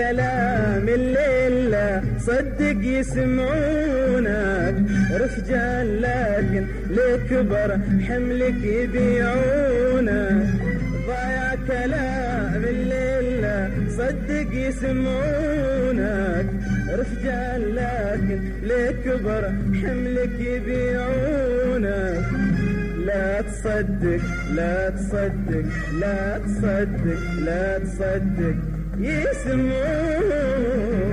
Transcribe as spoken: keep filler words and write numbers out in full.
كلام الليل لا صدق يسمعونك، رجال لكن لكبر حملك يبيعونك. ضايع كلام الليل لا صدق يسمعونك، رجال لكن لكبر حملك يبيعونك. لا تصدق لا تصدق لا تصدق لا تصدق يسمعونك.